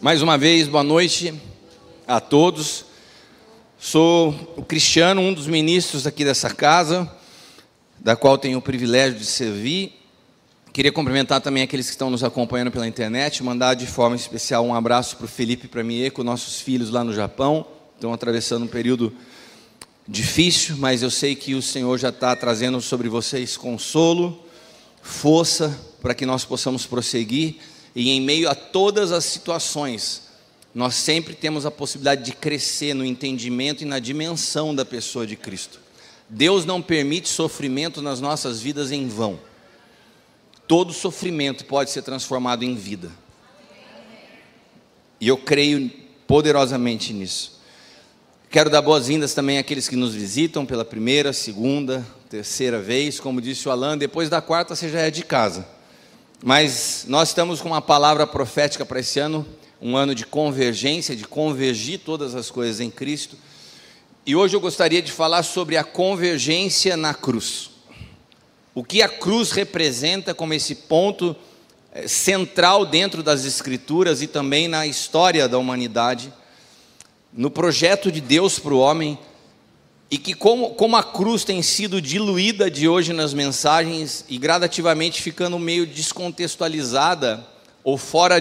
Mais uma vez, boa noite a todos. Sou o Cristiano, um dos ministros aqui dessa casa, da qual tenho o privilégio de servir. Queria cumprimentar também aqueles que estão nos acompanhando pela internet, mandar de forma especial um abraço para o Felipe e para a Mieko, nossos filhos lá no Japão. Estão atravessando um período difícil, mas eu sei que o Senhor já está trazendo sobre vocês consolo, força, para que nós possamos prosseguir. E em meio a todas as situações, nós sempre temos a possibilidade de crescer no entendimento e na dimensão da pessoa de Cristo. Deus não permite sofrimento nas nossas vidas em vão. Todo sofrimento pode ser transformado em vida. E eu creio poderosamente nisso. Quero dar boas-vindas também àqueles que nos visitam pela primeira, segunda, terceira vez. Como disse o Alan, depois da quarta você já é de casa. Mas nós estamos com uma palavra profética para esse ano, um ano de convergência, de convergir todas as coisas em Cristo. E hoje eu gostaria de falar sobre a convergência na cruz. O que a cruz representa como esse ponto central dentro das Escrituras e também na história da humanidade, no projeto de Deus para o homem, e que como a cruz tem sido diluída de hoje nas mensagens e gradativamente ficando meio descontextualizada ou fora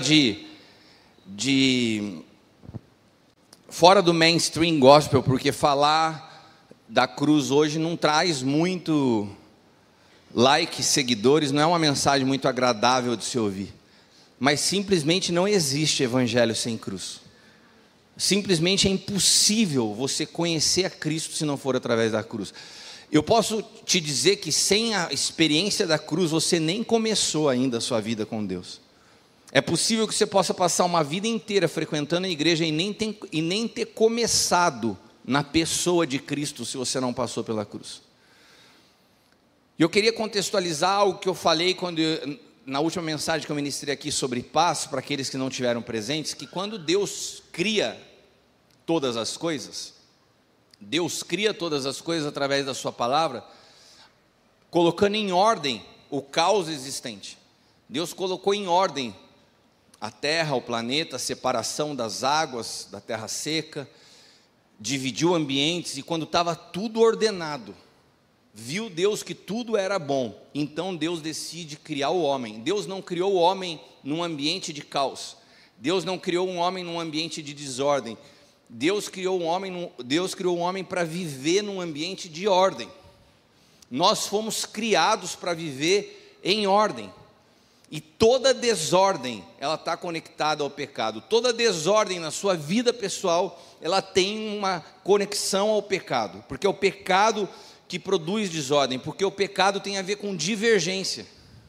fora do mainstream gospel, porque falar da cruz hoje não traz muito like, seguidores, não é uma mensagem muito agradável de se ouvir, mas simplesmente não existe evangelho sem cruz. Simplesmente é impossível você conhecer a Cristo se não for através da cruz. Eu posso te dizer que sem a experiência da cruz você nem começou ainda a sua vida com Deus. É possível que você possa passar uma vida inteira frequentando a igreja e nem ter começado na pessoa de Cristo se você não passou pela cruz. E eu queria contextualizar algo que eu falei na última mensagem que eu ministrei aqui sobre paz, para aqueles que não tiveram presentes, que quando Deus cria todas as coisas, Deus cria todas as coisas através da sua palavra, colocando em ordem o caos existente. Deus colocou em ordem a terra, o planeta, a separação das águas, da terra seca, dividiu ambientes, e quando estava tudo ordenado, viu Deus que tudo era bom, então Deus decide criar o homem. Deus não criou o homem num ambiente de caos, Deus não criou um homem num ambiente de desordem, Deus criou um homem para viver num ambiente de ordem. Nós fomos criados para viver em ordem, e toda desordem, ela está conectada ao pecado. Toda desordem na sua vida pessoal, ela tem uma conexão ao pecado, porque é o pecado que produz desordem, porque o pecado tem a ver com divergência.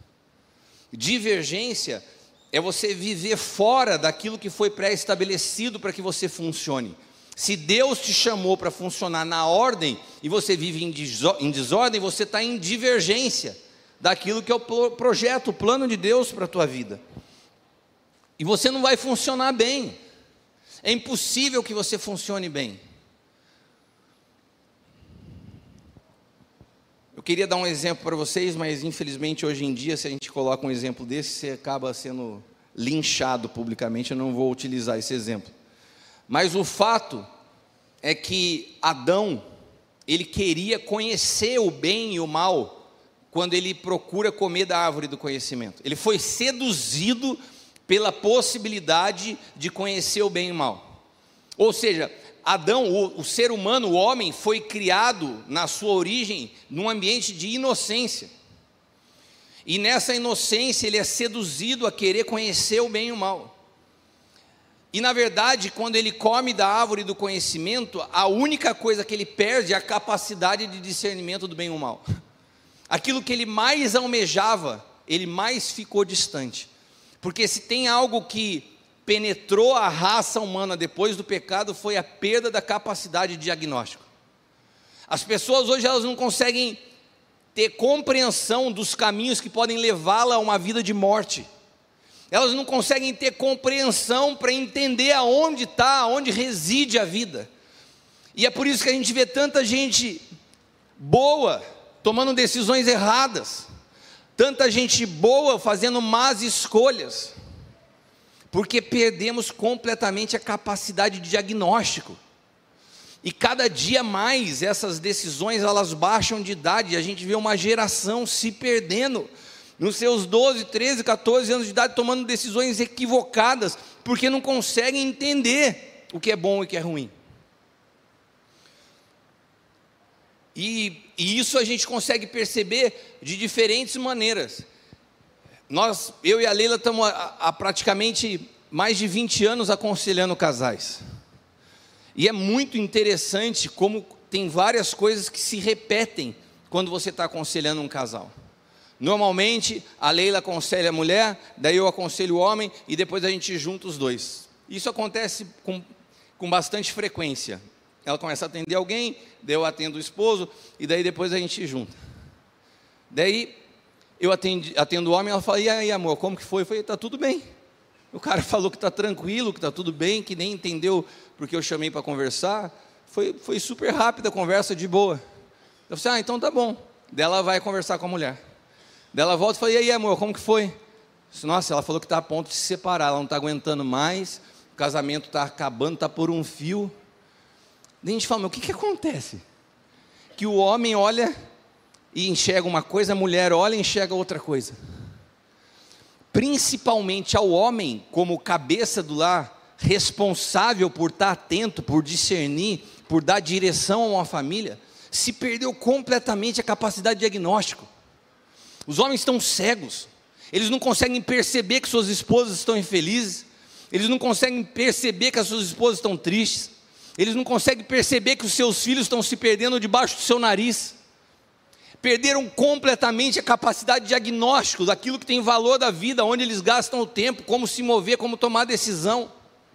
Divergência é você viver fora daquilo que foi pré-estabelecido para que você funcione. Se Deus te chamou para funcionar na ordem, e você vive em desordem, você está em divergência daquilo que é o projeto, o plano de Deus para a tua vida. E você não vai funcionar bem. É impossível que você funcione bem. Eu queria dar um exemplo para vocês, mas infelizmente hoje em dia, se a gente coloca um exemplo desse, você acaba sendo linchado publicamente. Eu não vou utilizar esse exemplo. Mas o fato é que Adão, ele queria conhecer o bem e o mal quando ele procura comer da árvore do conhecimento. Ele foi seduzido pela possibilidade de conhecer o bem e o mal. Ou seja, Adão, o ser humano, o homem, foi criado na sua origem num ambiente de inocência. E nessa inocência ele é seduzido a querer conhecer o bem e o mal. E na verdade, quando ele come da árvore do conhecimento, a única coisa que ele perde é a capacidade de discernimento do bem e do mal. Aquilo que ele mais almejava, ele mais ficou distante. Porque se tem algo que penetrou a raça humana depois do pecado, foi a perda da capacidade de diagnóstico. As pessoas hoje, elas não conseguem ter compreensão dos caminhos que podem levá-la a uma vida de morte. Elas não conseguem ter compreensão para entender aonde está, aonde reside a vida. E é por isso que a gente vê tanta gente boa tomando decisões erradas, tanta gente boa fazendo más escolhas, Porque perdemos completamente a capacidade de diagnóstico. E cada dia mais essas decisões elas baixam de idade, e a gente vê uma geração se perdendo nos seus 12, 13, 14 anos de idade, tomando decisões equivocadas, porque não conseguem entender o que é bom e o que é ruim. E isso a gente consegue perceber de diferentes maneiras. Eu e a Leila estamos há praticamente mais de 20 anos aconselhando casais. E é muito interessante como tem várias coisas que se repetem quando você está aconselhando um casal. Normalmente, a Leila aconselha a mulher, daí eu aconselho o homem, e depois a gente junta os dois. Isso acontece com bastante frequência. Ela começa a atender alguém, daí eu atendo o esposo, e daí depois a gente junta. Daí, eu atendo o homem, ela fala, e aí amor, como que foi? Eu falei, está tudo bem. O cara falou que está tranquilo, que está tudo bem, que nem entendeu porque eu chamei para conversar. Foi super rápida a conversa, de boa. Eu falei, então tá bom. Daí ela vai conversar com a mulher. Daí ela volta e fala, e aí amor, como que foi? Eu disse, nossa, ela falou que está a ponto de se separar, ela não está aguentando mais, o casamento está acabando, está por um fio. Daí a gente fala, mas o que acontece? Que o homem olha e enxerga uma coisa, a mulher olha e enxerga outra coisa. Principalmente ao homem, como cabeça do lar, responsável por estar atento, por discernir, por dar direção a uma família, se perdeu completamente a capacidade de diagnóstico. Os homens estão cegos, eles não conseguem perceber que suas esposas estão infelizes, eles não conseguem perceber que as suas esposas estão tristes, eles não conseguem perceber que os seus filhos estão se perdendo debaixo do seu nariz. Perderam completamente a capacidade de diagnóstico daquilo que tem valor da vida, onde eles gastam o tempo, como se mover, como tomar decisão.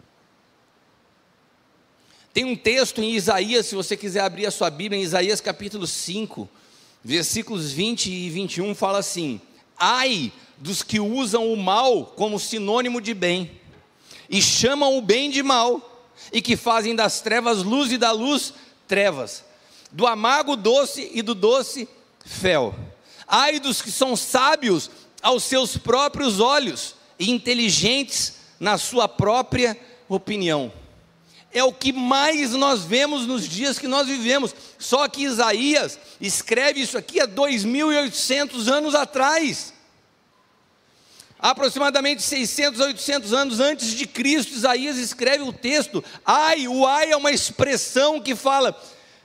Tem um texto em Isaías, se você quiser abrir a sua Bíblia, em Isaías capítulo 5, versículos 20 e 21, fala assim: ai dos que usam o mal como sinônimo de bem, e chamam o bem de mal, e que fazem das trevas luz e da luz trevas, do amargo doce e do doce fel. Ai dos que são sábios aos seus próprios olhos e inteligentes na sua própria opinião. É o que mais nós vemos nos dias que nós vivemos. Só que Isaías escreve isso aqui há 2.800 anos atrás. Aproximadamente 600 a 800 anos antes de Cristo, Isaías escreve o texto. O ai é uma expressão que fala,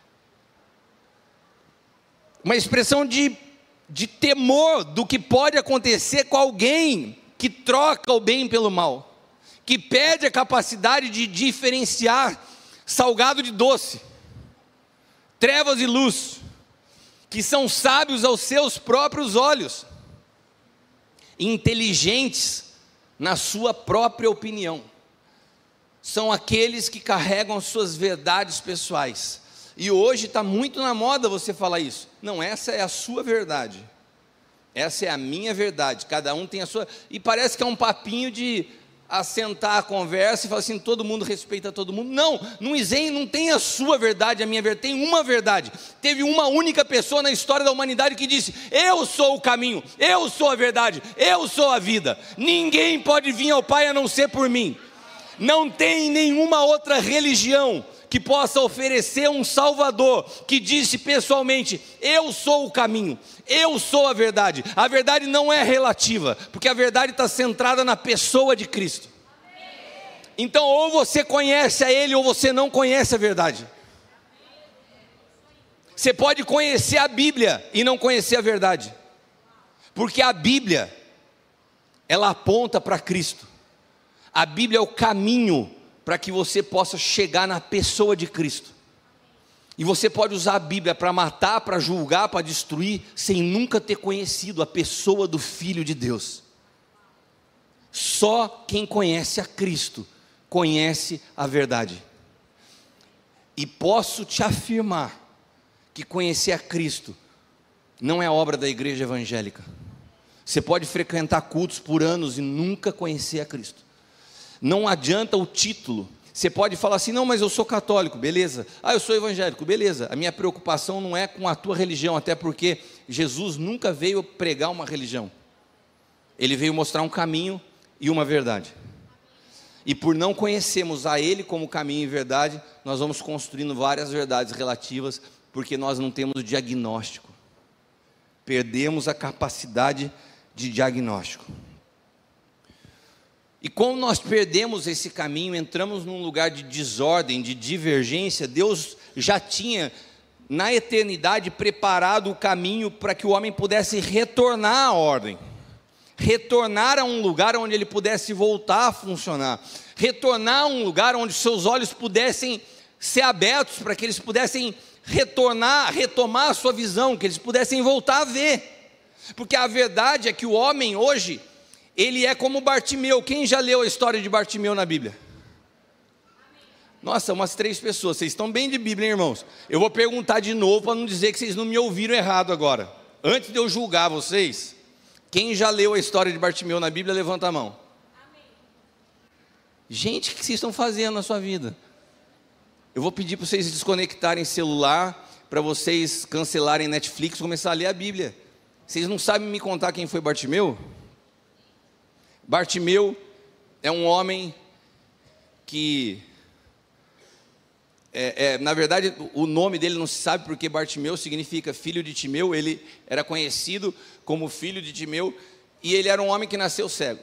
uma expressão de temor do que pode acontecer com alguém que troca o bem pelo mal, que perde a capacidade de diferenciar salgado de doce, trevas e luz, que são sábios aos seus próprios olhos, inteligentes na sua própria opinião. São aqueles que carregam as suas verdades pessoais. E hoje está muito na moda você falar isso. Não, essa é a sua verdade, essa é a minha verdade, cada um tem a sua. E parece que é um papinho de assentar a conversa e falar assim, todo mundo respeita todo mundo. Não tem a sua verdade, a minha verdade, tem uma verdade. Teve uma única pessoa na história da humanidade que disse, eu sou o caminho, eu sou a verdade, eu sou a vida, ninguém pode vir ao Pai a não ser por mim. Não tem nenhuma outra religião que possa oferecer um Salvador, que disse pessoalmente, eu sou o caminho, eu sou a verdade. A verdade não é relativa, porque a verdade está centrada na pessoa de Cristo. Então, ou você conhece a Ele, ou você não conhece a verdade. Você pode conhecer a Bíblia e não conhecer a verdade, porque a Bíblia, ela aponta para Cristo. A Bíblia é o caminho para que você possa chegar na pessoa de Cristo. E você pode usar a Bíblia para matar, para julgar, para destruir, sem nunca ter conhecido a pessoa do Filho de Deus. Só quem conhece a Cristo conhece a verdade. E posso te afirmar que conhecer a Cristo não é obra da igreja evangélica. Você pode frequentar cultos por anos e nunca conhecer a Cristo. Não adianta o título. Você pode falar assim, não, mas eu sou católico, beleza. Eu sou evangélico, beleza. A minha preocupação não é com a tua religião, até porque Jesus nunca veio pregar uma religião. Ele veio mostrar um caminho e uma verdade. E por não conhecermos a Ele como caminho e verdade, nós vamos construindo várias verdades relativas, porque nós não temos diagnóstico. Perdemos a capacidade de diagnóstico. E como nós perdemos esse caminho, entramos num lugar de desordem, de divergência. Deus já tinha, na eternidade, preparado o caminho para que o homem pudesse retornar à ordem. Retornar a um lugar onde ele pudesse voltar a funcionar, retornar a um lugar onde seus olhos pudessem ser abertos, para que eles pudessem retomar a sua visão, que eles pudessem voltar a ver, porque a verdade é que o homem hoje, ele é como Bartimeu. Quem já leu a história de Bartimeu na Bíblia? Nossa, umas 3 pessoas, vocês estão bem de Bíblia, hein, irmãos? Eu vou perguntar de novo, para não dizer que vocês não me ouviram errado agora, antes de eu julgar vocês. Quem já leu a história de Bartimeu na Bíblia, levanta a mão. Amém. Gente, o que vocês estão fazendo na sua vida? Eu vou pedir para vocês desconectarem celular, para vocês cancelarem Netflix e começar a ler a Bíblia. Vocês não sabem me contar quem foi Bartimeu? Bartimeu é um homem que... na verdade, o nome dele não se sabe, porque Bartimeu significa filho de Timeu. Ele era conhecido como filho de Timeu, e ele era um homem que nasceu cego.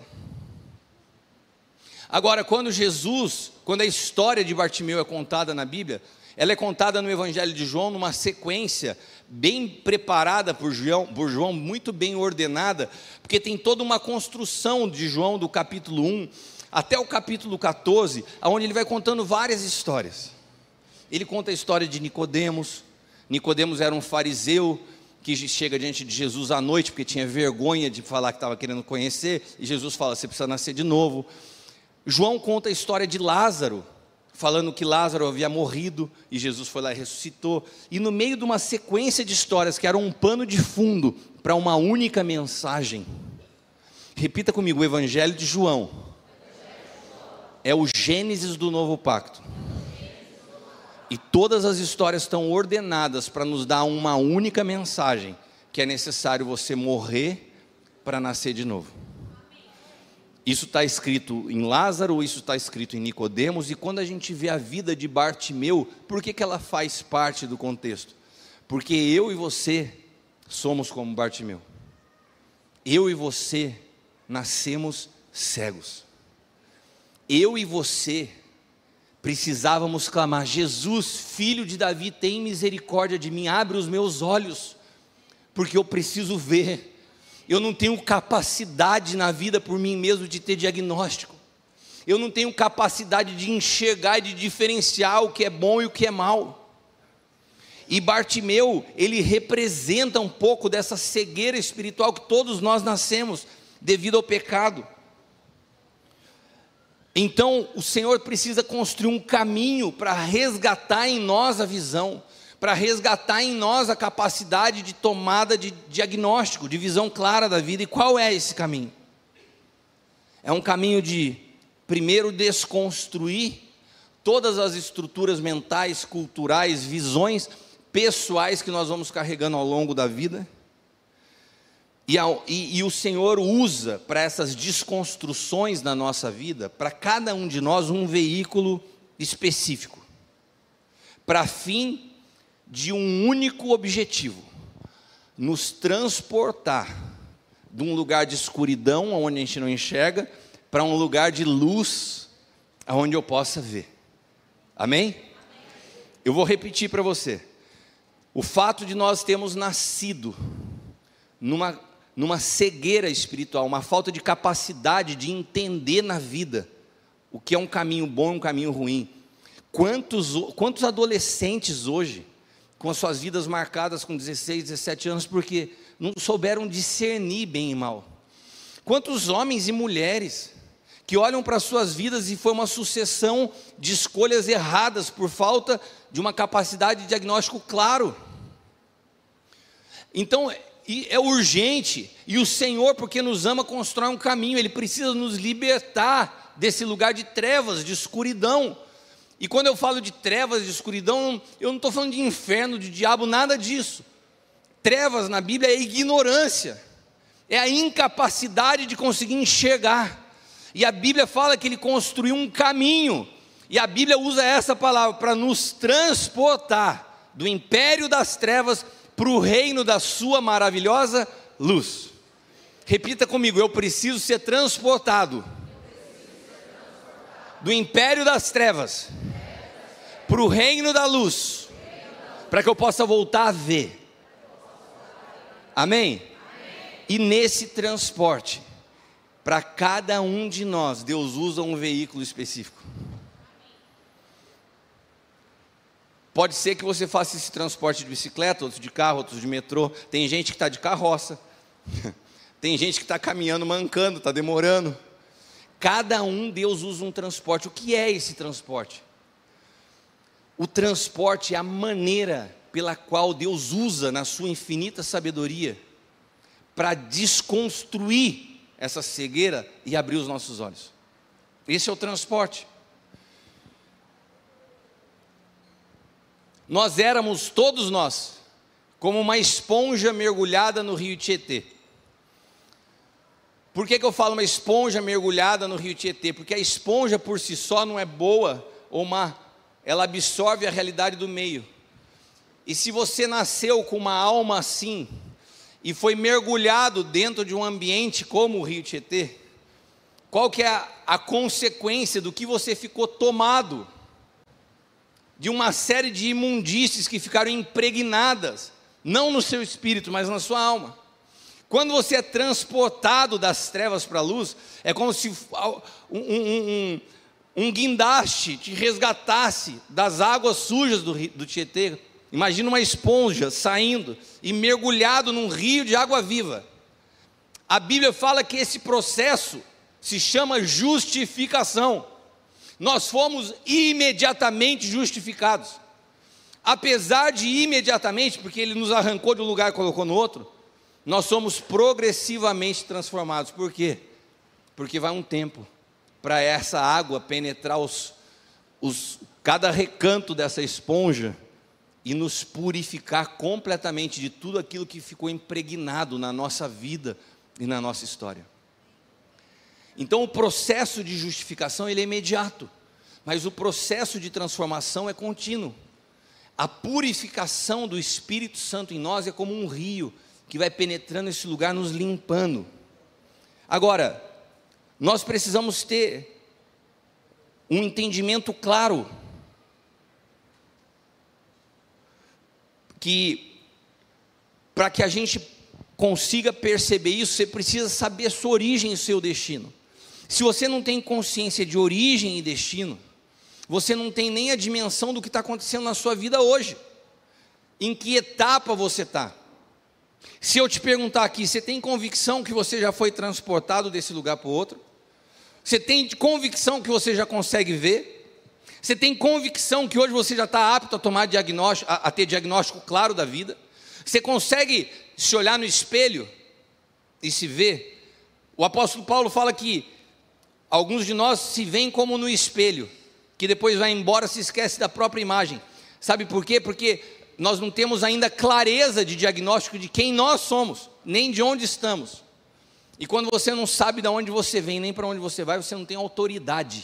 Agora, quando a história de Bartimeu é contada na Bíblia, ela é contada no Evangelho de João, numa sequência bem preparada por João, muito bem ordenada, porque tem toda uma construção de João, do capítulo 1 até o capítulo 14, onde ele vai contando várias histórias. Ele conta a história de Nicodemos. Nicodemos era um fariseu que chega diante de Jesus à noite, porque tinha vergonha de falar que estava querendo conhecer, e Jesus fala: você precisa nascer de novo. João conta a história de Lázaro, falando que Lázaro havia morrido, e Jesus foi lá e ressuscitou. E no meio de uma sequência de histórias, que eram um pano de fundo para uma única mensagem, repita comigo: o Evangelho de João é o Gênesis do novo pacto. E todas as histórias estão ordenadas para nos dar uma única mensagem, que é necessário você morrer para nascer de novo. Isso está escrito em Lázaro, isso está escrito em Nicodemos, e quando a gente vê a vida de Bartimeu, por que ela faz parte do contexto? Porque eu e você somos como Bartimeu. Eu e você nascemos cegos. Eu e você precisávamos clamar: Jesus, filho de Davi, tem misericórdia de mim, abre os meus olhos, porque eu preciso ver. Eu não tenho capacidade na vida por mim mesmo de ter diagnóstico. Eu não tenho capacidade de enxergar e de diferenciar o que é bom e o que é mal. E Bartimeu, ele representa um pouco dessa cegueira espiritual que todos nós nascemos devido ao pecado. Então o Senhor precisa construir um caminho para resgatar em nós a visão, para resgatar em nós a capacidade de tomada de diagnóstico, de visão clara da vida. E qual é esse caminho? É um caminho de, primeiro, desconstruir todas as estruturas mentais, culturais, visões pessoais que nós vamos carregando ao longo da vida. E o Senhor usa para essas desconstruções na nossa vida, para cada um de nós, um veículo específico, para fim de um único objetivo: nos transportar de um lugar de escuridão, onde a gente não enxerga, para um lugar de luz, onde eu possa ver. Amém? Eu vou repetir para você. O fato de nós termos nascido numa cegueira espiritual, uma falta de capacidade de entender na vida o que é um caminho bom e um caminho ruim. Quantos adolescentes hoje, com as suas vidas marcadas com 16, 17 anos, porque não souberam discernir bem e mal? Quantos homens e mulheres que olham para as suas vidas e foi uma sucessão de escolhas erradas por falta de uma capacidade de diagnóstico claro? Então, é urgente, e o Senhor, porque nos ama, constrói um caminho. Ele precisa nos libertar desse lugar de trevas, de escuridão. E quando eu falo de trevas, de escuridão, eu não estou falando de inferno, de diabo, nada disso. Trevas na Bíblia é ignorância, é a incapacidade de conseguir enxergar. E a Bíblia fala que ele construiu um caminho, e a Bíblia usa essa palavra para nos transportar do império das trevas para o reino da sua maravilhosa luz. Repita comigo: eu preciso ser transportado do império das trevas para o reino da luz, para que eu possa voltar a ver. Amém? E nesse transporte, para cada um de nós, Deus usa um veículo específico. Pode ser que você faça esse transporte de bicicleta, outros de carro, outros de metrô. Tem gente que está de carroça, tem gente que está caminhando, mancando, está demorando. Cada um, Deus usa um transporte. O que é esse transporte? O transporte é a maneira pela qual Deus usa, na sua infinita sabedoria, para desconstruir essa cegueira e abrir os nossos olhos. Esse é o transporte. Nós éramos, todos nós, como uma esponja mergulhada no rio Tietê. Por que eu falo uma esponja mergulhada no rio Tietê? Porque a esponja por si só não é boa, ela absorve a realidade do meio. E se você nasceu com uma alma assim, e foi mergulhado dentro de um ambiente como o rio Tietê, qual que é a consequência do que você ficou tomado? De uma série de imundícies que ficaram impregnadas, não no seu espírito, mas na sua alma. Quando você é transportado das trevas para a luz, é como se um guindaste te resgatasse das águas sujas do Tietê. Imagina uma esponja saindo e mergulhado num rio de água viva. A Bíblia fala que esse processo se chama justificação. Nós fomos imediatamente justificados. Apesar de imediatamente, porque Ele nos arrancou de um lugar e colocou no outro, nós somos progressivamente transformados. Por quê? Porque vai um tempo para essa água penetrar cada recanto dessa esponja e nos purificar completamente de tudo aquilo que ficou impregnado na nossa vida e na nossa história. Então o processo de justificação ele é imediato, mas o processo de transformação é contínuo. A purificação do Espírito Santo em nós é como um rio que vai penetrando esse lugar, nos limpando. Agora, nós precisamos ter um entendimento claro que para que a gente consiga perceber isso, você precisa saber a sua origem e o seu destino. Se você não tem consciência de origem e destino, você não tem nem a dimensão do que está acontecendo na sua vida hoje. Em que etapa você está? Se eu te perguntar aqui, você tem convicção que você já foi transportado desse lugar para o outro? Você tem convicção que você já consegue ver? Você tem convicção que hoje você já está apto a tomar diagnóstico, a ter diagnóstico claro da vida? Você consegue se olhar no espelho e se ver? O apóstolo Paulo fala que alguns de nós se veem como no espelho, que depois vai embora, se esquece da própria imagem. Sabe por quê? Porque nós não temos ainda clareza de diagnóstico de quem nós somos, nem de onde estamos. E quando você não sabe de onde você vem, nem para onde você vai, você não tem autoridade.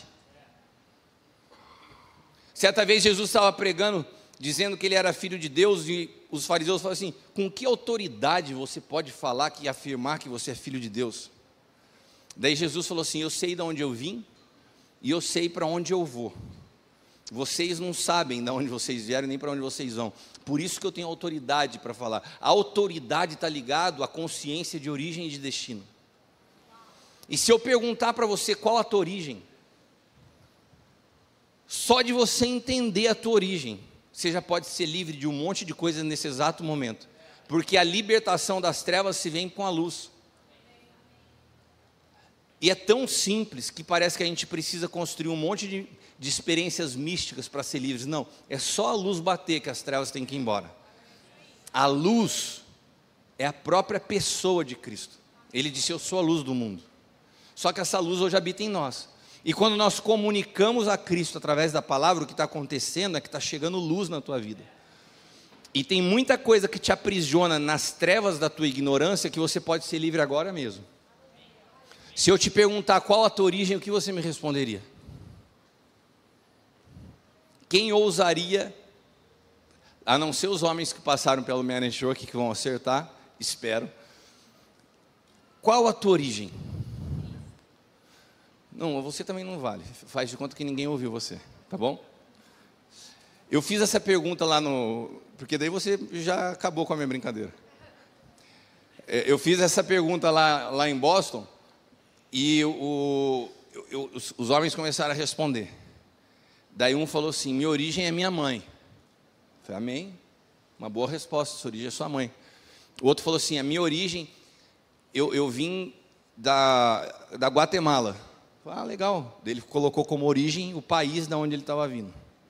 Certa vez Jesus estava pregando, dizendo que ele era filho de Deus, e os fariseus falaram assim: com que autoridade você pode falar e afirmar que você é filho de Deus? Daí Jesus falou assim: eu sei de onde eu vim, e eu sei para onde eu vou. Vocês não sabem de onde vocês vieram, nem para onde vocês vão. Por isso que eu tenho autoridade para falar. A autoridade está ligada à consciência de origem e de destino. E se eu perguntar para você qual a tua origem, só de você entender a tua origem, você já pode ser livre de um monte de coisas nesse exato momento. Porque a libertação das trevas se vem com a luz. E é tão simples que parece que a gente precisa construir um monte de experiências místicas para ser livres. Não, é só a luz bater que as trevas têm que ir embora. A luz é a própria pessoa de Cristo. Ele disse: eu sou a luz do mundo. Só que essa luz hoje habita em nós. E quando nós comunicamos a Cristo através da palavra, o que está acontecendo é que está chegando luz na tua vida. E tem muita coisa que te aprisiona nas trevas da tua ignorância, que você pode ser livre agora mesmo. Se eu te perguntar qual a tua origem, o que você me responderia? Quem ousaria, a não ser os homens que passaram pelo Man Network, que vão acertar, espero. Qual a tua origem? Não, você também não vale, faz de conta que ninguém ouviu você, tá bom? Eu fiz essa pergunta lá porque daí você já acabou com a minha brincadeira. Eu fiz essa pergunta lá em Boston, e os homens começaram a responder. Daí um falou assim: minha origem é minha mãe. Eu falei: amém, uma boa resposta, sua origem é sua mãe. O outro falou assim: a minha origem, eu vim da Guatemala. Eu falei: ah, legal. Ele colocou como origem o país da onde ele estava vindo.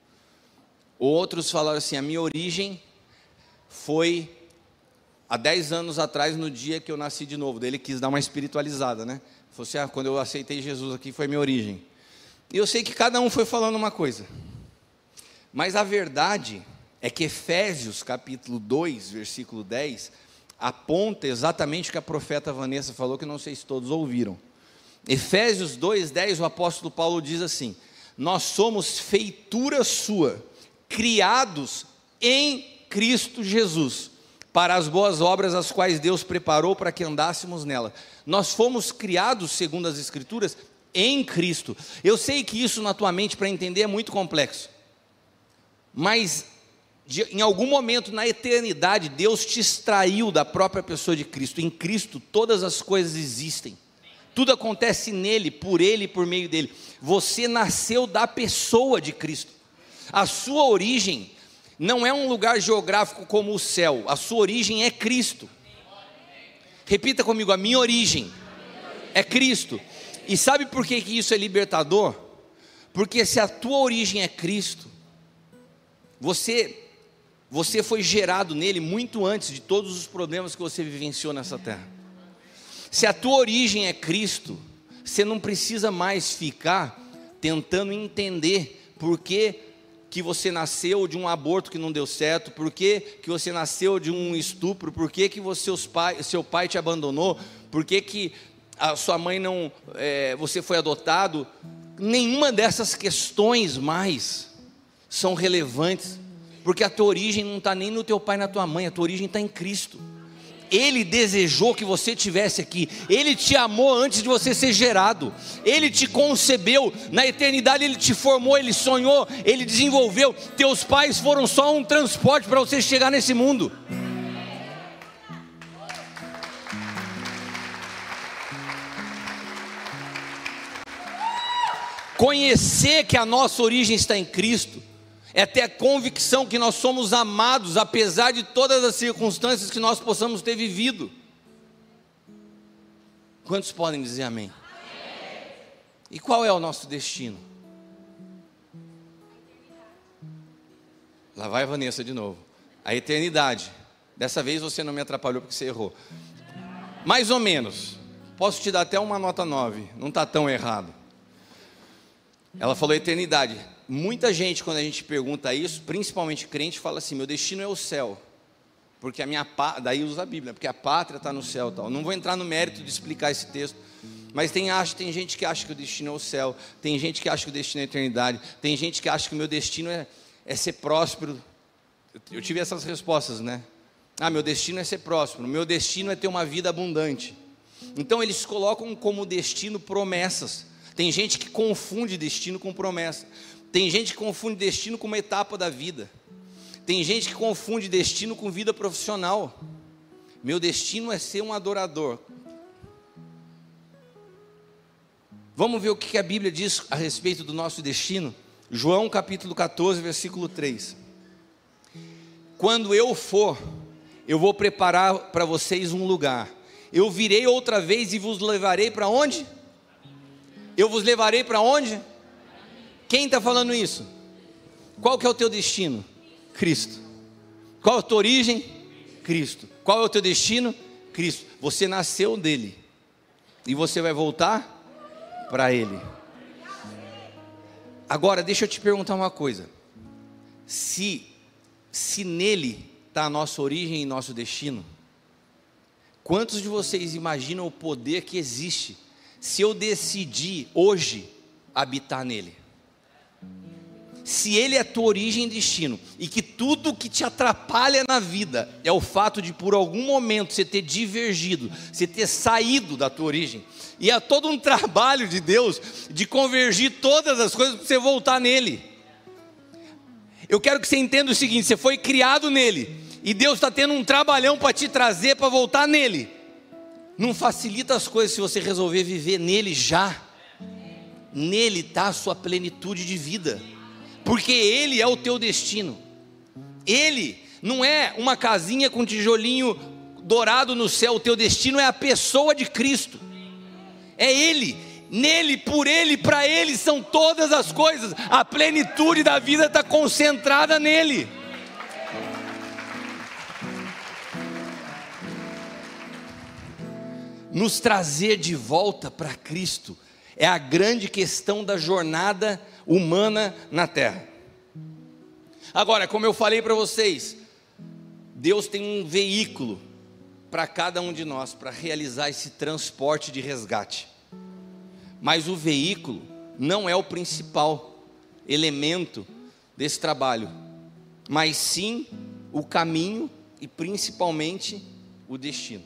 Outros falaram assim: a minha origem foi há 10 anos atrás, no dia que eu nasci de novo. Daí ele quis dar uma espiritualizada, né? Falou assim: ah, quando eu aceitei Jesus aqui foi minha origem. E eu sei que cada um foi falando uma coisa, mas a verdade é que Efésios capítulo 2, versículo 10, aponta exatamente o que a profeta Vanessa falou, que não sei se todos ouviram. Efésios 2, 10, o apóstolo Paulo diz assim: nós somos feitura sua, criados em Cristo Jesus, para as boas obras as quais Deus preparou para que andássemos nela. Nós fomos criados, segundo as Escrituras, em Cristo. Eu sei que isso na tua mente, para entender, é muito complexo, mas em algum momento na eternidade, Deus te extraiu da própria pessoa de Cristo. Em Cristo todas as coisas existem, tudo acontece nele, por ele e por meio dele. Você nasceu da pessoa de Cristo. A sua origem não é um lugar geográfico como o céu, a sua origem é Cristo. Repita comigo: a minha origem é Cristo. E sabe por que isso é libertador? Porque se a tua origem é Cristo, você foi gerado nele muito antes de todos os problemas que você vivenciou nessa terra. Se a tua origem é Cristo, você não precisa mais ficar tentando entender por que você nasceu de um aborto que não deu certo, por que você nasceu de um estupro, por que seu pai te abandonou, por que a sua mãe não, você foi adotado. Nenhuma dessas questões mais são relevantes, porque a tua origem não está nem no teu pai e na tua mãe, a tua origem está em Cristo. Ele desejou que você estivesse aqui, Ele te amou antes de você ser gerado, Ele te concebeu, na eternidade Ele te formou, Ele sonhou, Ele desenvolveu. Teus pais foram só um transporte para você chegar nesse mundo. Conhecer que a nossa origem está em Cristo é ter a convicção que nós somos amados, apesar de todas as circunstâncias que nós possamos ter vivido. Quantos podem dizer amém? Amém. E qual é o nosso destino? Lá vai a Vanessa de novo. A eternidade. Dessa vez você não me atrapalhou porque você errou. Mais ou menos. Posso te dar até uma nota 9. Não está tão errado. Ela falou eternidade. Muita gente, quando a gente pergunta isso, principalmente crente, fala assim: meu destino é o céu, porque a minha pátria, daí usa a Bíblia, porque a pátria está no céu, tal. Não vou entrar no mérito de explicar esse texto, mas tem gente que acha que o destino é o céu, tem gente que acha que o destino é a eternidade, tem gente que acha que o meu destino é ser próspero. Eu tive essas respostas, né? Ah, meu destino é ser próspero, meu destino é ter uma vida abundante. Então eles colocam como destino promessas. Tem gente que confunde destino com promessa. Tem gente que confunde destino com uma etapa da vida. Tem gente que confunde destino com vida profissional. Meu destino é ser um adorador. Vamos ver o que a Bíblia diz a respeito do nosso destino? João capítulo 14, versículo 3. Quando eu for, eu vou preparar para vocês um lugar. Eu virei outra vez e vos levarei para onde? Eu vos levarei para onde? Quem está falando isso? Qual que é o teu destino? Cristo. Qual é a tua origem? Cristo. Qual é o teu destino? Cristo. Você nasceu dele e você vai voltar para ele. Agora deixa eu te perguntar uma coisa. Se nele está a nossa origem e nosso destino, quantos de vocês imaginam o poder que existe se eu decidir hoje habitar nele. Se ele é tua origem e destino, e que tudo que te atrapalha na vida é o fato de por algum momento você ter divergido, você ter saído da tua origem, e é todo um trabalho de Deus de convergir todas as coisas para você voltar nele. Eu quero que você entenda o seguinte: você foi criado nele, e Deus está tendo um trabalhão para te trazer para voltar nele. Não facilita as coisas se você resolver viver nele já. Nele está a sua plenitude de vida, porque ele é o teu destino. Ele não é uma casinha com tijolinho dourado no céu. O teu destino é a pessoa de Cristo. É ele, nele, por ele, para ele são todas as coisas. A plenitude da vida está concentrada nele. Nos trazer de volta para Cristo é a grande questão da jornada humana na terra. Agora, como eu falei para vocês, Deus tem um veículo para cada um de nós, para realizar esse transporte de resgate. Mas o veículo não é o principal elemento desse trabalho, mas sim o caminho e principalmente o destino.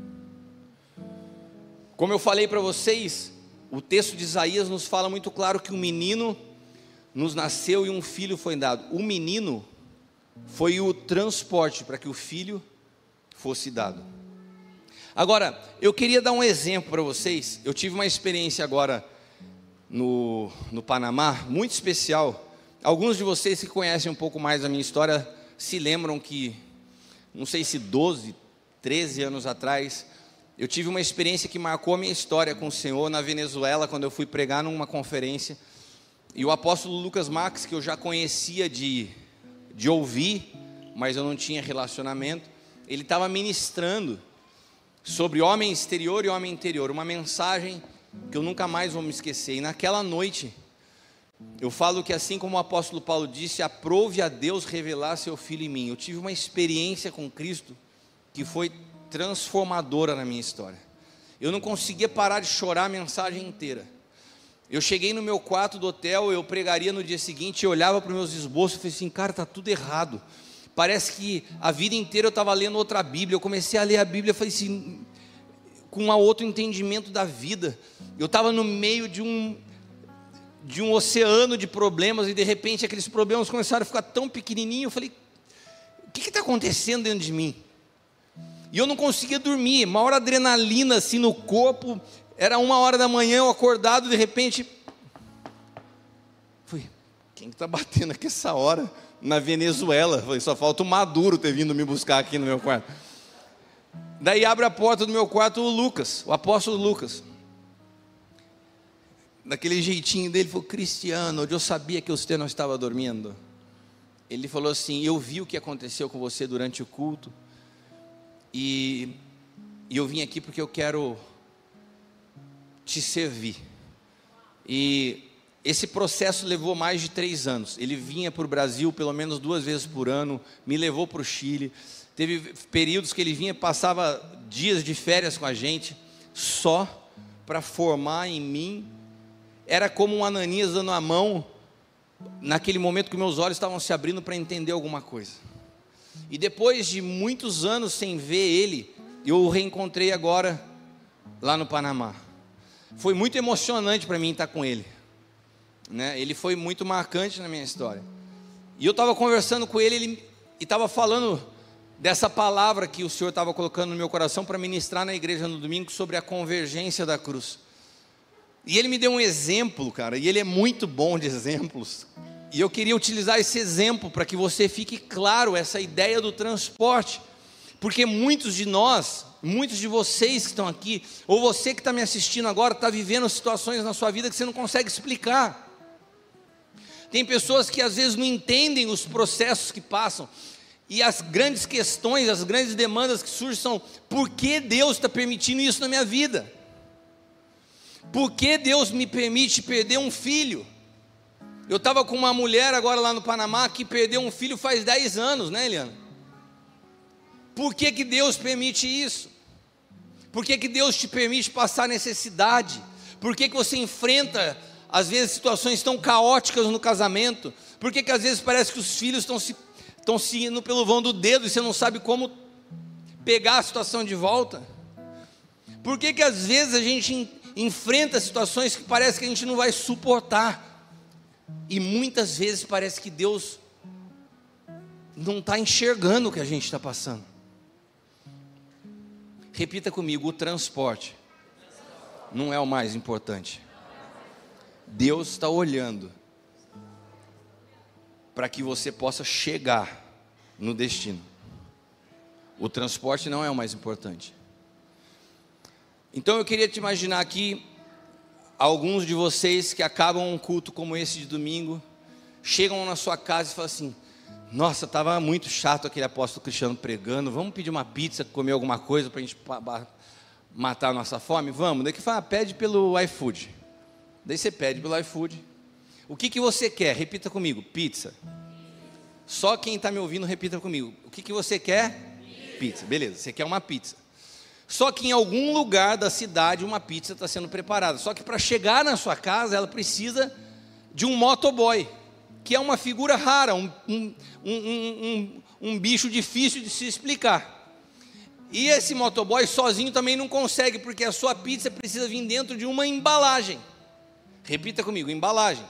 Como eu falei para vocês, o texto de Isaías nos fala muito claro que um menino nos nasceu e um filho foi dado. O menino foi o transporte para que o filho fosse dado. Agora, eu queria dar um exemplo para vocês. Eu tive uma experiência agora no Panamá, muito especial. Alguns de vocês que conhecem um pouco mais da minha história se lembram que, não sei se 12, 13 anos atrás, eu tive uma experiência que marcou a minha história com o Senhor na Venezuela, quando eu fui pregar numa conferência. E o apóstolo Lucas Marques, que eu já conhecia de ouvir, mas eu não tinha relacionamento, ele estava ministrando sobre homem exterior e homem interior, uma mensagem que eu nunca mais vou me esquecer. E naquela noite, eu falo que assim como o apóstolo Paulo disse, aprove a Deus revelar seu Filho em mim. Eu tive uma experiência com Cristo que foi transformadora na minha história. Eu não conseguia parar de chorar a mensagem inteira. Eu cheguei no meu quarto do hotel, eu pregaria no dia seguinte, eu olhava para os meus esboços e falei assim: cara, está tudo errado. Parece que a vida inteira eu estava lendo outra Bíblia. Eu comecei a ler a Bíblia, falei assim, com um outro entendimento da vida. Eu estava no meio de um oceano de problemas, e de repente aqueles problemas começaram a ficar tão pequenininhos. Eu falei: o que está acontecendo dentro de mim? E eu não conseguia dormir, maior adrenalina assim no corpo. Era 1h da manhã, eu acordado, de repente, falei: quem está batendo aqui essa hora? Na Venezuela. Falei: só falta o Maduro ter vindo me buscar aqui no meu quarto. Daí abre a porta do meu quarto o Lucas, o apóstolo Lucas. Daquele jeitinho dele, falou: Cristiano, hoje eu sabia que você não estava dormindo. Ele falou assim: eu vi o que aconteceu com você durante o culto, e eu vim aqui porque eu quero te servir. E esse processo levou mais de 3 anos. Ele vinha para o Brasil pelo menos 2 vezes por ano, me levou para o Chile. Teve períodos que ele vinha, passava dias de férias com a gente, só para formar em mim. Era como um Ananias dando a mão, naquele momento que meus olhos estavam se abrindo para entender alguma coisa. E depois de muitos anos sem ver ele, eu o reencontrei agora lá no Panamá. Foi muito emocionante para mim estar com ele, né? Ele foi muito marcante na minha história. E eu estava conversando com ele e estava falando dessa palavra que o Senhor estava colocando no meu coração para ministrar na igreja no domingo, sobre a convergência da cruz. E ele me deu um exemplo, cara, e ele é muito bom de exemplos. E eu queria utilizar esse exemplo para que você fique claro essa ideia do transporte. Porque muitos de nós, muitos de vocês que estão aqui, ou você que está me assistindo agora, está vivendo situações na sua vida que você não consegue explicar. Tem pessoas que às vezes não entendem os processos que passam, e as grandes questões, as grandes demandas que surgem são: por que Deus está permitindo isso na minha vida? Por que Deus me permite perder um filho? Eu estava com uma mulher agora lá no Panamá que perdeu um filho faz 10 anos, né, Eliana? Por que Deus permite isso? Por que Deus te permite passar necessidade? Por que você enfrenta, às vezes, situações tão caóticas no casamento? Por que às vezes parece que os filhos estão se indo pelo vão do dedo e você não sabe como pegar a situação de volta? Por que às vezes a gente enfrenta situações que parece que a gente não vai suportar? E muitas vezes parece que Deus não está enxergando o que a gente está passando. Repita comigo: o transporte não é o mais importante. Deus está olhando para que você possa chegar no destino. O transporte não é o mais importante. Então eu queria te imaginar aqui, alguns de vocês que acabam um culto como esse de domingo, chegam na sua casa e falam assim: nossa, estava muito chato aquele apóstolo Cristiano pregando, vamos pedir uma pizza, comer alguma coisa para a gente matar a nossa fome? Vamos. Daí que fala: pede pelo iFood. Daí você pede pelo iFood. O que você quer? Repita comigo: pizza. Só quem está me ouvindo, repita comigo: o que você quer? Pizza. Beleza, você quer uma pizza. Só que em algum lugar da cidade uma pizza está sendo preparada. Só que para chegar na sua casa ela precisa de um motoboy, que é uma figura rara, um bicho difícil de se explicar. E esse motoboy sozinho também não consegue, porque a sua pizza precisa vir dentro de uma embalagem. Repita comigo: embalagem.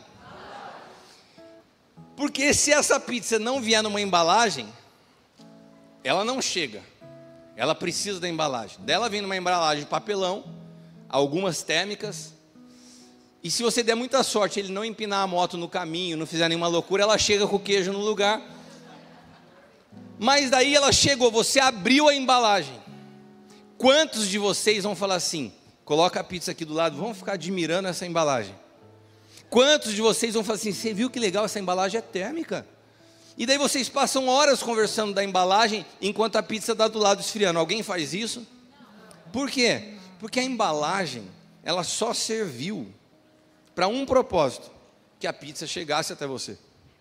Porque se essa pizza não vier numa embalagem, ela não chega. Ela precisa da embalagem. Dela vem numa embalagem de papelão, algumas térmicas. E se você der muita sorte, ele não empinar a moto no caminho, não fizer nenhuma loucura, ela chega com o queijo no lugar. Mas daí ela chegou, você abriu a embalagem. Quantos de vocês vão falar assim: coloca a pizza aqui do lado, vamos ficar admirando essa embalagem? Quantos de vocês vão falar assim: você viu que legal, essa embalagem é térmica? E daí vocês passam horas conversando da embalagem, enquanto a pizza está do lado esfriando. Alguém faz isso? Por quê? Porque a embalagem, ela só serviu para um propósito: que a pizza chegasse até você.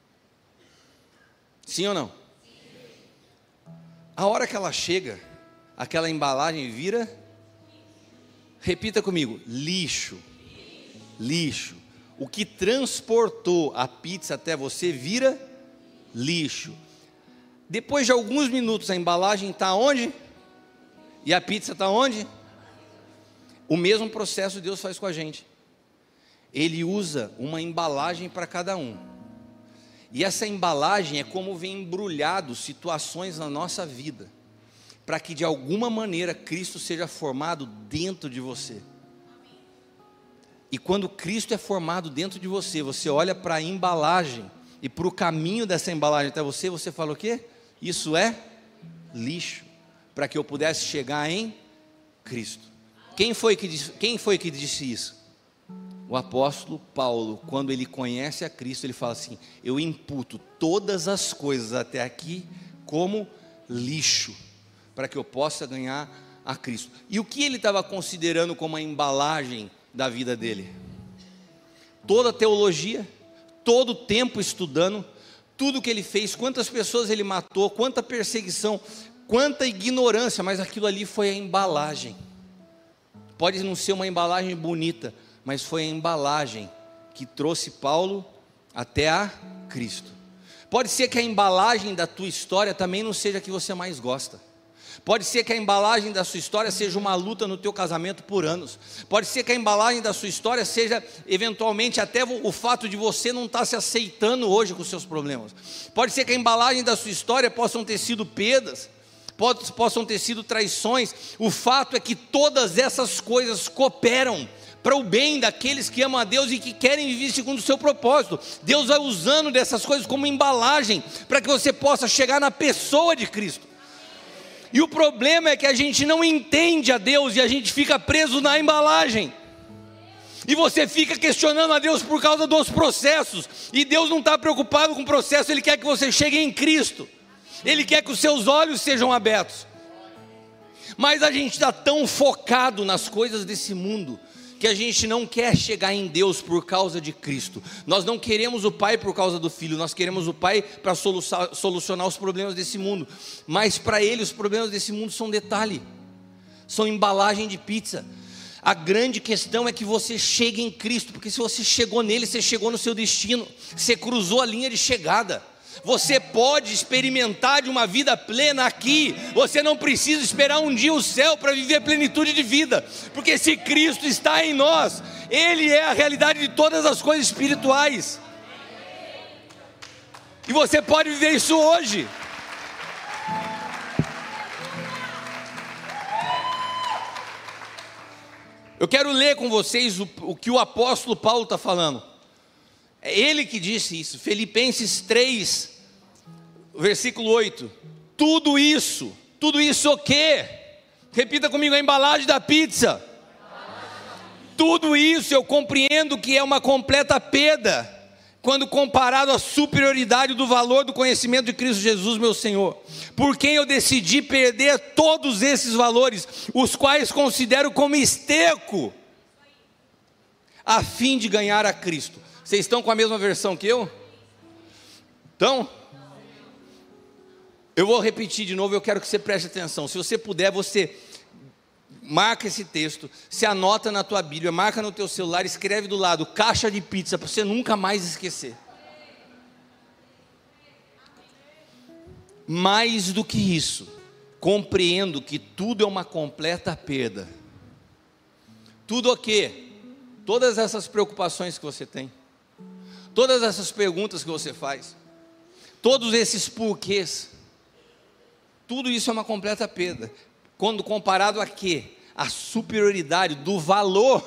Sim ou não? A hora que ela chega, aquela embalagem vira, repita comigo: lixo. Lixo. O que transportou a pizza até você vira lixo. Depois de alguns minutos a embalagem está onde? E a pizza está onde? O mesmo processo Deus faz com a gente. Ele usa uma embalagem para cada um. E essa embalagem é como vem embrulhado situações na nossa vida, para que de alguma maneira Cristo seja formado dentro de você. E quando Cristo é formado dentro de você, você olha para a embalagem e para o caminho dessa embalagem até você, você fala o quê? Isso é lixo, para que eu pudesse chegar em Cristo. Quem foi que disse isso? O apóstolo Paulo, quando ele conhece a Cristo, ele fala assim: eu imputo todas as coisas até aqui como lixo, para que eu possa ganhar a Cristo. E o que ele estava considerando como a embalagem da vida dele? Toda a teologia, todo o tempo estudando, tudo que ele fez, quantas pessoas ele matou, quanta perseguição, quanta ignorância, mas aquilo ali foi a embalagem. Pode não ser uma embalagem bonita, mas foi a embalagem que trouxe Paulo até a Cristo. Pode ser que a embalagem da tua história também não seja a que você mais gosta. Pode ser que a embalagem da sua história seja uma luta no teu casamento por anos. Pode ser que a embalagem da sua história seja, eventualmente, até o fato de você não estar se aceitando hoje com os seus problemas. Pode ser que a embalagem da sua história possam ter sido perdas, possam ter sido traições. O fato é que todas essas coisas cooperam para o bem daqueles que amam a Deus e que querem viver segundo o seu propósito. Deus vai usando dessas coisas como embalagem, para que você possa chegar na pessoa de Cristo. E o problema é que a gente não entende a Deus e a gente fica preso na embalagem. E você fica questionando a Deus por causa dos processos. E Deus não está preocupado com o processo, Ele quer que você chegue em Cristo. Ele quer que os seus olhos sejam abertos. Mas a gente está tão focado nas coisas desse mundo, que a gente não quer chegar em Deus por causa de Cristo. Nós não queremos o Pai por causa do Filho, nós queremos o Pai para solucionar os problemas desse mundo. Mas para Ele os problemas desse mundo são detalhe, são embalagem de pizza. A grande questão é que você chegue em Cristo, porque se você chegou nele, você chegou no seu destino, você cruzou a linha de chegada. Você pode experimentar de uma vida plena aqui. Você não precisa esperar um dia o céu para viver a plenitude de vida, porque se Cristo está em nós, Ele é a realidade de todas as coisas espirituais, e você pode viver isso hoje. Eu quero ler com vocês o que o apóstolo Paulo está falando. É ele que disse isso, Filipenses 3, versículo 8. Tudo isso o quê? Repita comigo, a embalagem da pizza. Tudo isso eu compreendo que é uma completa perda, quando comparado à superioridade do valor do conhecimento de Cristo Jesus, meu Senhor, por quem eu decidi perder todos esses valores, os quais considero como esterco, a fim de ganhar a Cristo. Vocês estão com a mesma versão que eu? Então, eu vou repetir de novo, eu quero que você preste atenção. Se você puder, você marca esse texto, se anota na tua Bíblia, marca no teu celular, escreve do lado, caixa de pizza, para você nunca mais esquecer. Mais do que isso, compreendo que tudo é uma completa perda. Tudo o quê? Todas essas preocupações que você tem, todas essas perguntas que você faz, todos esses porquês, tudo isso é uma completa perda, quando comparado a quê? A superioridade do valor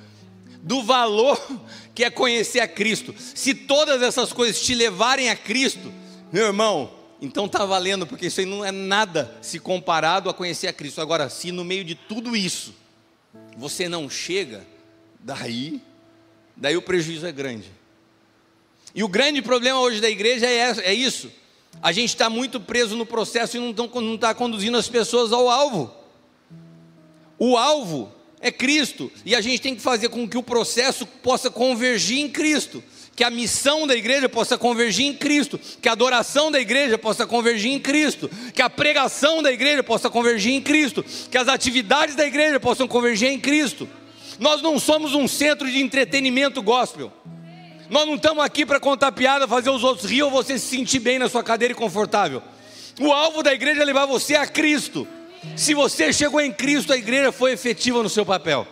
que é conhecer a Cristo. Se todas essas coisas te levarem a Cristo, meu irmão, então está valendo, porque isso aí não é nada se comparado a conhecer a Cristo. Agora, se no meio de tudo isso, você não chega, daí o prejuízo é grande. E o grande problema hoje da igreja é isso. A gente está muito preso no processo e não está conduzindo as pessoas ao alvo. O alvo é Cristo, e a gente tem que fazer com que o processo possa convergir em Cristo, que a missão da igreja possa convergir em Cristo, que a adoração da igreja possa convergir em Cristo, que a pregação da igreja possa convergir em Cristo, que as atividades da igreja possam convergir em Cristo. Nós não somos um centro de entretenimento gospel. Nós não estamos aqui para contar piada, fazer os outros rir ou você se sentir bem na sua cadeira e confortável. O alvo da igreja é levar você a Cristo. Se você chegou em Cristo, a igreja foi efetiva no seu papel.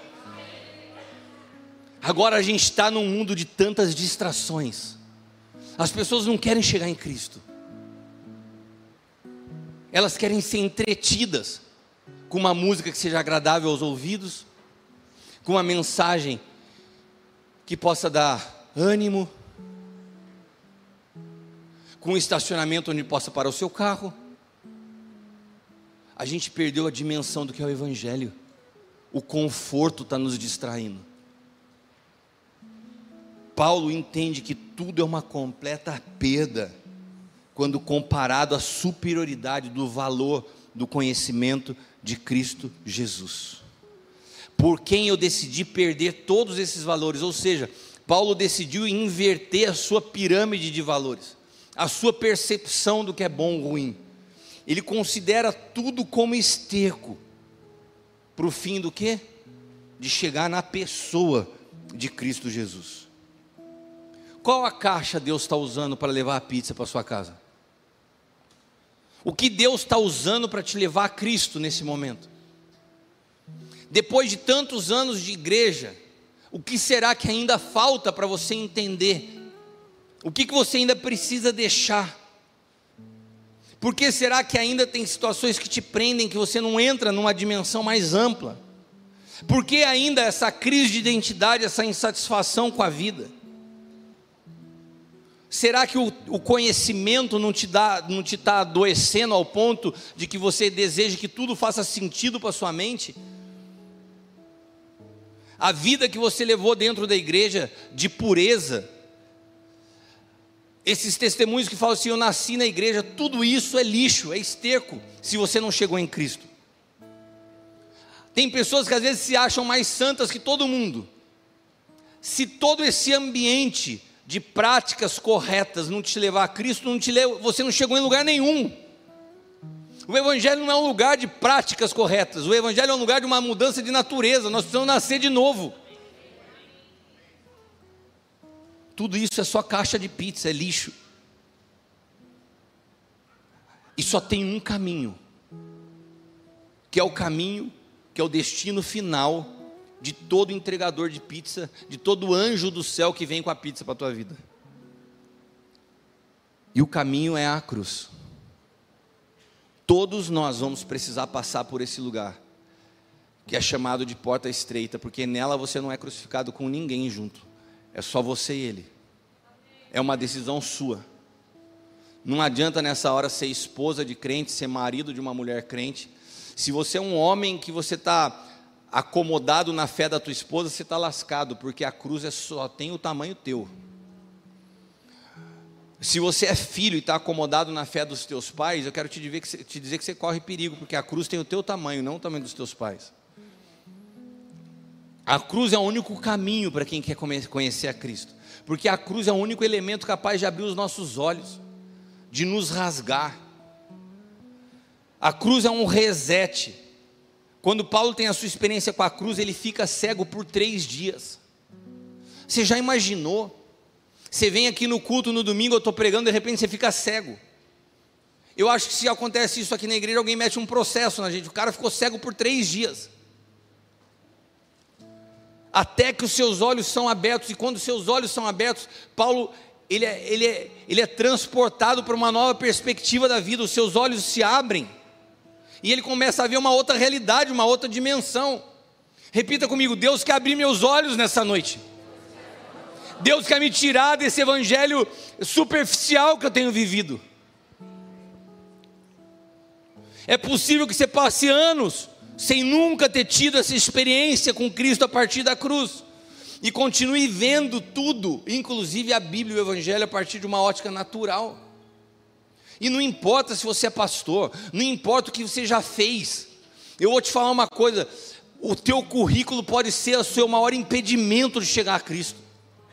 Agora a gente está num mundo de tantas distrações. As pessoas não querem chegar em Cristo. Elas querem ser entretidas com uma música que seja agradável aos ouvidos, com uma mensagem que possa dar ânimo, com um estacionamento onde possa parar o seu carro. A gente perdeu a dimensão do que é o Evangelho. O conforto está nos distraindo. Paulo entende que tudo é uma completa perda, quando comparado à superioridade do valor do conhecimento de Cristo Jesus, por quem eu decidi perder todos esses valores. Ou seja, Paulo decidiu inverter a sua pirâmide de valores, a sua percepção do que é bom ou ruim. Ele considera tudo como esterco, para o fim do quê? De chegar na pessoa de Cristo Jesus. Qual a caixa Deus está usando para levar a pizza para sua casa? O que Deus está usando para te levar a Cristo nesse momento? Depois de tantos anos de igreja, o que será que ainda falta para você entender? O que você ainda precisa deixar? Por que será que ainda tem situações que te prendem, que você não entra numa dimensão mais ampla? Por que ainda essa crise de identidade, essa insatisfação com a vida? Será que o conhecimento não te está adoecendo ao ponto de que você deseja que tudo faça sentido para a sua mente? A vida que você levou dentro da igreja de pureza, esses testemunhos que falam assim, eu nasci na igreja, tudo isso é lixo, é esterco, se você não chegou em Cristo. Tem pessoas que às vezes se acham mais santas que todo mundo. Se todo esse ambiente de práticas corretas não te levar a Cristo, você não chegou em lugar nenhum. O Evangelho não é um lugar de práticas corretas, o Evangelho é um lugar de uma mudança de natureza, nós precisamos nascer de novo. Tudo isso é só caixa de pizza, é lixo. E só tem um caminho, que é o caminho, que é o destino final de todo entregador de pizza, de todo anjo do céu que vem com a pizza para a tua vida. E o caminho é a cruz. Todos nós vamos precisar passar por esse lugar, que é chamado de porta estreita, porque nela você não é crucificado com ninguém junto, é só você e ele. É uma decisão sua. Não adianta nessa hora ser esposa de crente, ser marido de uma mulher crente. Se você é um homem que você está acomodado na fé da tua esposa, você está lascado, porque a cruz só tem o tamanho teu. Se você é filho e está acomodado na fé dos teus pais, eu quero te dizer que você corre perigo, porque a cruz tem o teu tamanho, não o tamanho dos teus pais. A cruz é o único caminho para quem quer conhecer a Cristo, porque a cruz é o único elemento capaz de abrir os nossos olhos, de nos rasgar. A cruz é um reset. Quando Paulo tem a sua experiência com a cruz, ele fica cego por 3 dias. Você já imaginou? Você vem aqui no culto no domingo, eu estou pregando, de repente você fica cego. Eu acho que se acontece isso aqui na igreja, alguém mete um processo na gente. O cara ficou cego por 3 dias. Até que os seus olhos são abertos, e quando os seus olhos são abertos, Paulo, ele é transportado para uma nova perspectiva da vida, os seus olhos se abrem, e ele começa a ver uma outra realidade, uma outra dimensão. Repita comigo: Deus quer abrir meus olhos nessa noite. Deus quer me tirar desse evangelho superficial que eu tenho vivido. É possível que você passe anos sem nunca ter tido essa experiência com Cristo a partir da cruz, e continue vendo tudo, inclusive a Bíblia e o Evangelho, a partir de uma ótica natural. E não importa se você é pastor, não importa o que você já fez. Eu vou te falar uma coisa: o teu currículo pode ser o seu maior impedimento de chegar a Cristo.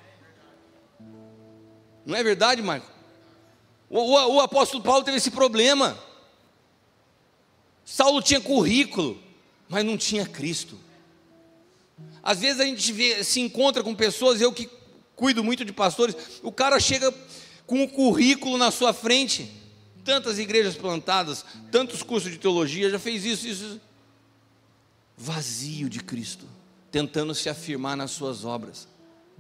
Não é verdade, Marco? O apóstolo Paulo teve esse problema. Saulo tinha currículo, mas não tinha Cristo. Às vezes a gente se encontra com pessoas, eu que cuido muito de pastores, o cara chega com o currículo na sua frente, tantas igrejas plantadas, tantos cursos de teologia, já fez isso, vazio de Cristo, tentando se afirmar nas suas obras.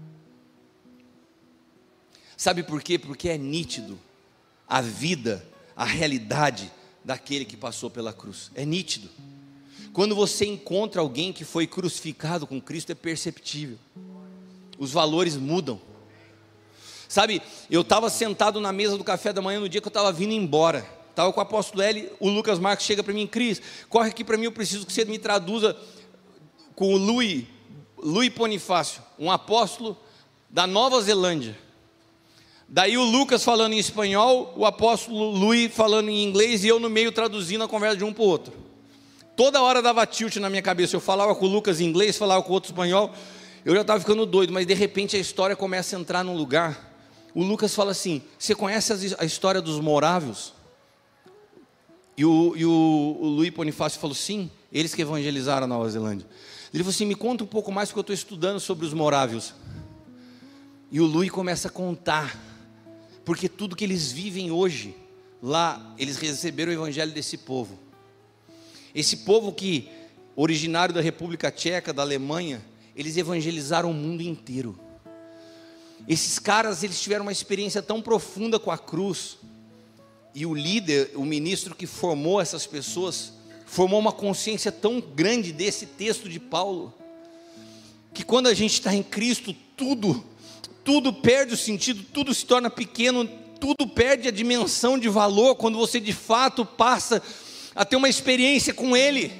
Sabe por quê? Porque é nítido a vida, a realidade daquele que passou pela cruz, é nítido. Quando você encontra alguém que foi crucificado com Cristo, é perceptível, os valores mudam. Sabe, eu estava sentado na mesa do café da manhã no dia que eu estava vindo embora, estava com o apóstolo L, o Lucas Marques chega para mim: Cris, corre aqui para mim, eu preciso que você me traduza com o Luiz Bonifácio, um apóstolo da Nova Zelândia. Daí o Lucas falando em espanhol, o apóstolo Luiz falando em inglês, e eu no meio traduzindo a conversa de um para o outro. Toda hora dava tilt na minha cabeça, eu falava com o Lucas em inglês, falava com o outro espanhol, eu já estava ficando doido, mas de repente a história começa a entrar num lugar. O Lucas fala assim: você conhece a história dos morávios? E o Luiz Bonifácio falou: sim, eles que evangelizaram a Nova Zelândia. Ele falou assim: me conta um pouco mais, porque eu estou estudando sobre os morávios. E o Luiz começa a contar, porque tudo que eles vivem hoje, lá, eles receberam o evangelho desse povo. Esse povo que, originário da República Tcheca, da Alemanha, eles evangelizaram o mundo inteiro. Esses caras, eles tiveram uma experiência tão profunda com a cruz, e o líder, o ministro que formou essas pessoas, formou uma consciência tão grande desse texto de Paulo, que quando a gente está em Cristo, tudo perde o sentido, tudo se torna pequeno, tudo perde a dimensão de valor, quando você de fato passa a ter uma experiência com Ele.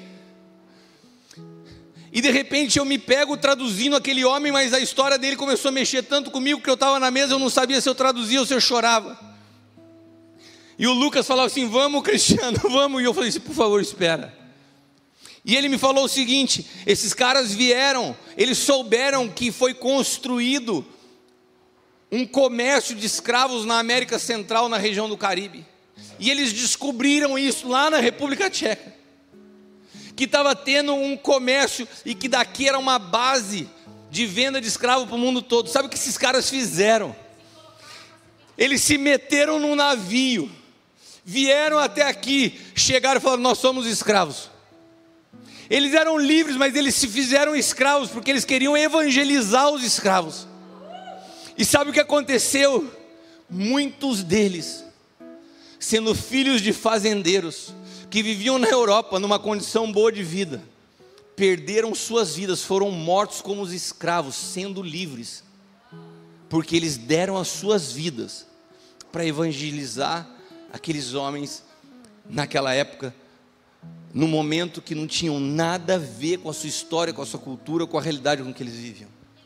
E de repente eu me pego traduzindo aquele homem, mas a história dele começou a mexer tanto comigo, que eu estava na mesa, eu não sabia se eu traduzia ou se eu chorava. E o Lucas falava assim: vamos, Cristiano, vamos. E eu falei assim: por favor, espera. E ele me falou o seguinte: esses caras vieram, eles souberam que foi construído um comércio de escravos na América Central, na região do Caribe. E eles descobriram isso lá na República Tcheca, que estava tendo um comércio e que daqui era uma base de venda de escravo para o mundo todo. Sabe o que esses caras fizeram? Eles se meteram num navio, vieram até aqui, chegaram e falaram: nós somos escravos. Eles eram livres, mas eles se fizeram escravos, porque eles queriam evangelizar os escravos. E sabe o que aconteceu? Muitos deles, sendo filhos de fazendeiros, que viviam na Europa numa condição boa de vida, perderam suas vidas, foram mortos como os escravos, sendo livres, porque eles deram as suas vidas para evangelizar aqueles homens naquela época, no momento que não tinham nada a ver com a sua história, com a sua cultura, com a realidade com que eles viviam.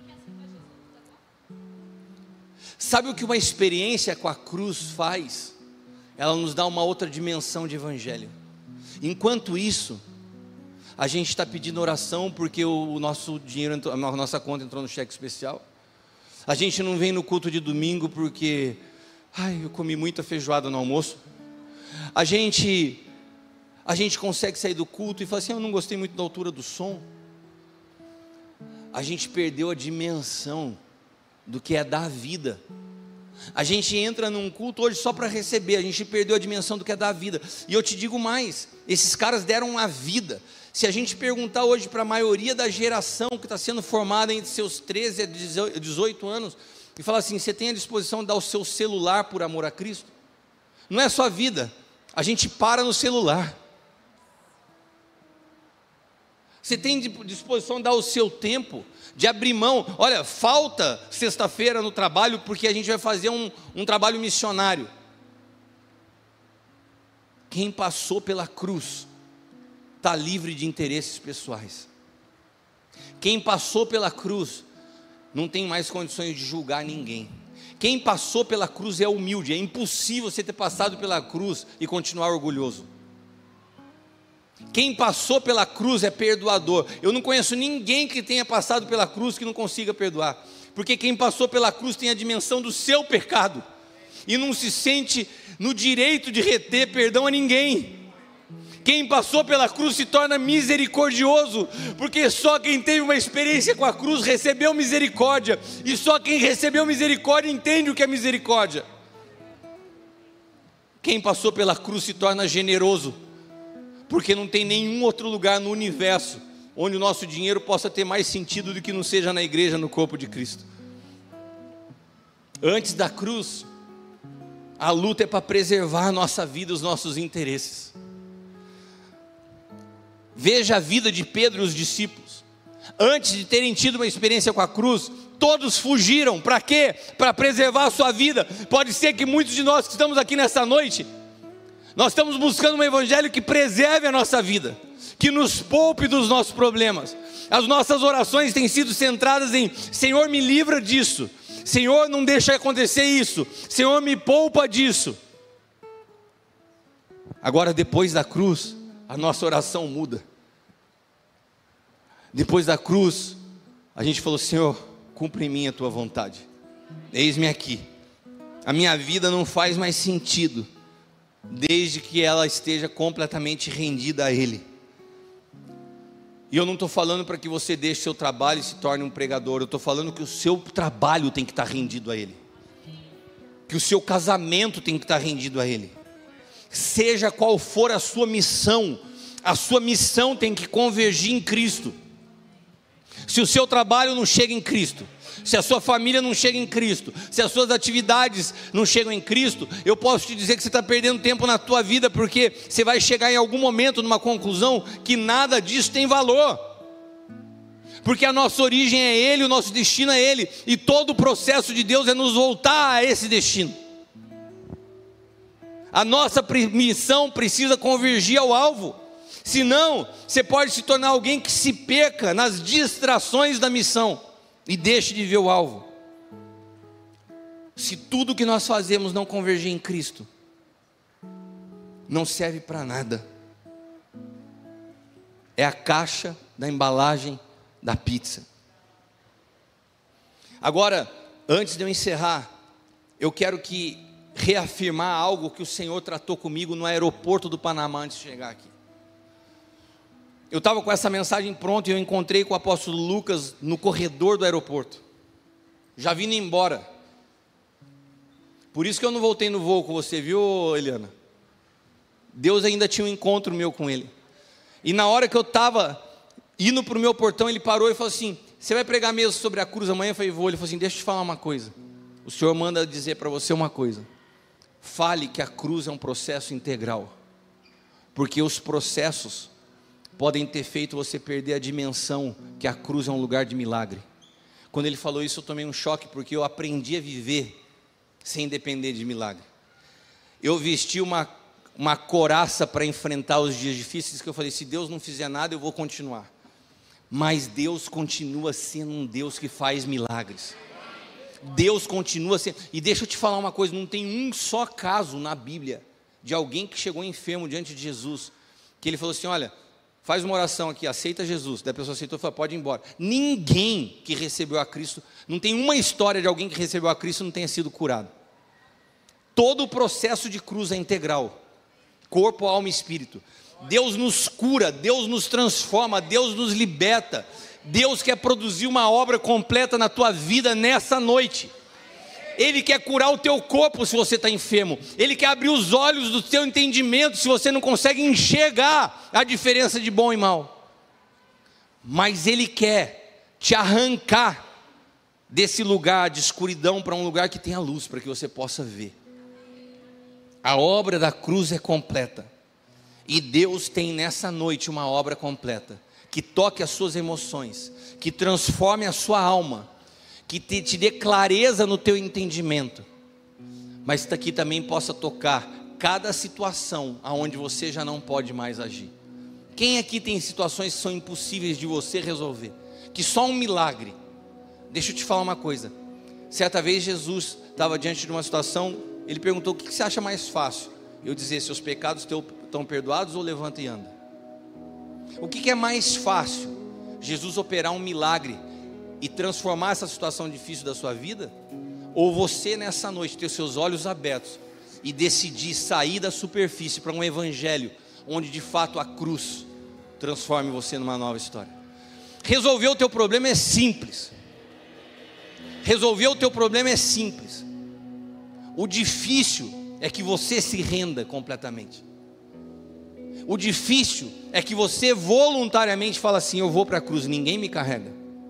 Sabe o que uma experiência com a cruz faz? Ela nos dá uma outra dimensão de evangelho. Enquanto isso, a gente está pedindo oração porque o nosso dinheiro, a nossa conta entrou no cheque especial. A gente não vem no culto de domingo porque eu comi muita feijoada no almoço. A gente consegue sair do culto e falar assim: eu não gostei muito da altura do som. A gente perdeu a dimensão do que é dar vida. A gente entra num culto hoje só para receber. A gente perdeu a dimensão do que é dar vida. E eu te digo mais, esses caras deram a vida. Se a gente perguntar hoje para a maioria da geração que está sendo formada entre seus 13 a 18 anos, e falar assim: você tem a disposição de dar o seu celular por amor a Cristo? Não é só vida, a gente para no celular. Você tem disposição de dar o seu tempo, de abrir mão? Olha, falta sexta-feira no trabalho porque a gente vai fazer um trabalho missionário. Quem passou pela cruz está livre de interesses pessoais. Quem passou pela cruz não tem mais condições de julgar ninguém. Quem passou pela cruz é humilde. É impossível você ter passado pela cruz e continuar orgulhoso. Quem passou pela cruz é perdoador. Eu não conheço ninguém que tenha passado pela cruz que não consiga perdoar, porque quem passou pela cruz tem a dimensão do seu pecado e não se sente no direito de reter perdão a ninguém. Quem passou pela cruz se torna misericordioso, porque só quem teve uma experiência com a cruz recebeu misericórdia, e só quem recebeu misericórdia entende o que é misericórdia. Quem passou pela cruz se torna generoso, porque não tem nenhum outro lugar no universo onde o nosso dinheiro possa ter mais sentido do que não seja na igreja, no corpo de Cristo. Antes da cruz, a luta é para preservar a nossa vida, os nossos interesses. Veja a vida de Pedro e os discípulos. Antes de terem tido uma experiência com a cruz, todos fugiram. Para quê? Para preservar a sua vida. Pode ser que muitos de nós que estamos aqui nessa noite, nós estamos buscando um evangelho que preserve a nossa vida, que nos poupe dos nossos problemas. As nossas orações têm sido centradas em: Senhor, me livra disso. Senhor, não deixa acontecer isso. Senhor, me poupa disso. Agora, depois da cruz, a nossa oração muda. Depois da cruz, a gente falou: Senhor, cumpre em mim a tua vontade. Eis-me aqui. A minha vida não faz mais sentido desde que ela esteja completamente rendida a Ele. E eu não estou falando para que você deixe seu trabalho e se torne um pregador. Eu estou falando que o seu trabalho tem que estar rendido a Ele, que o seu casamento tem que estar rendido a Ele. Seja qual for a sua missão tem que convergir em Cristo. Se o seu trabalho não chega em Cristo, se a sua família não chega em Cristo, se as suas atividades não chegam em Cristo, eu posso te dizer que você está perdendo tempo na tua vida, porque você vai chegar em algum momento numa conclusão que nada disso tem valor, porque a nossa origem é Ele, o nosso destino é Ele, e todo o processo de Deus é nos voltar a esse destino. A nossa missão precisa convergir ao alvo, senão você pode se tornar alguém que se perca nas distrações da missão e deixe de ver o alvo. Se tudo que nós fazemos não convergir em Cristo, não serve para nada. É a caixa da embalagem da pizza. Agora, antes de eu encerrar, eu quero que reafirmar algo que o Senhor tratou comigo no aeroporto do Panamá antes de chegar aqui. Eu estava com essa mensagem pronta e eu encontrei com o apóstolo Lucas no corredor do aeroporto, já vindo embora. Por isso que eu não voltei no voo com você, viu, Eliana? Deus ainda tinha um encontro meu com ele. E na hora que eu estava indo para o meu portão, ele parou e falou assim: você vai pregar mesmo sobre a cruz amanhã? Eu falei: vou. Ele falou assim: deixa eu te falar uma coisa. O Senhor manda dizer para você uma coisa. Fale que a cruz é um processo integral. Porque os processos podem ter feito você perder a dimensão que a cruz é um lugar de milagre. Quando ele falou isso, eu tomei um choque, porque eu aprendi a viver sem depender de milagre. Eu vesti uma couraça para enfrentar os dias difíceis, que eu falei: se Deus não fizer nada, eu vou continuar. Mas Deus continua sendo um Deus que faz milagres. Deus continua sendo. E deixa eu te falar uma coisa: não tem um só caso na Bíblia de alguém que chegou enfermo diante de Jesus, que ele falou assim: olha, faz uma oração aqui, aceita Jesus. Daí a pessoa aceitou e falou: pode ir embora. Ninguém que recebeu a Cristo, não tem uma história de alguém que recebeu a Cristo e não tenha sido curado. Todo o processo de cruz é integral. Corpo, alma e espírito. Deus nos cura, Deus nos transforma, Deus nos liberta. Deus quer produzir uma obra completa na tua vida nessa noite. Ele quer curar o teu corpo se você está enfermo. Ele quer abrir os olhos do teu entendimento se você não consegue enxergar a diferença de bom e mal. Mas Ele quer te arrancar desse lugar de escuridão para um lugar que tenha luz, para que você possa ver. A obra da cruz é completa. E Deus tem nessa noite uma obra completa, que toque as suas emoções, que transforme a sua alma, que te dê clareza no teu entendimento, mas que também possa tocar cada situação aonde você já não pode mais agir. Quem aqui tem situações que são impossíveis de você resolver, que só um milagre? Deixa eu te falar uma coisa. Certa vez Jesus estava diante de uma situação, ele perguntou: o que você acha mais fácil? Eu dizer: seus pecados estão perdoados, ou levanta e anda? O que é mais fácil? Jesus operar um milagre e transformar essa situação difícil da sua vida? Ou você nessa noite ter seus olhos abertos e decidir sair da superfície para um evangelho onde de fato a cruz transforme você numa nova história? Resolver o teu problema é simples. Resolver o teu problema é simples. O difícil é que você se renda completamente. O difícil é que você voluntariamente fala assim: eu vou para a cruz, ninguém me carrega.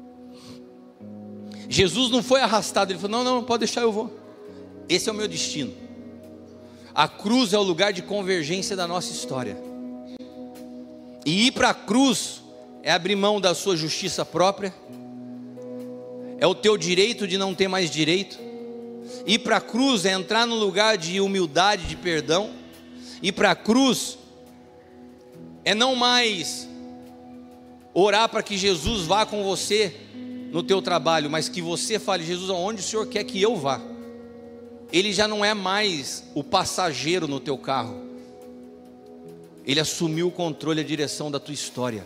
Jesus não foi arrastado, ele falou: não, pode deixar, eu vou. Esse é o meu destino. A cruz é o lugar de convergência da nossa história. E ir para a cruz é abrir mão da sua justiça própria, é o teu direito de não ter mais direito. Ir para a cruz é entrar no lugar de humildade, de perdão. Ir para a cruz é não mais orar para que Jesus vá com você no teu trabalho, mas que você fale: Jesus, aonde o Senhor quer que eu vá? Ele já não é mais o passageiro no teu carro. Ele assumiu o controle e a direção da tua história.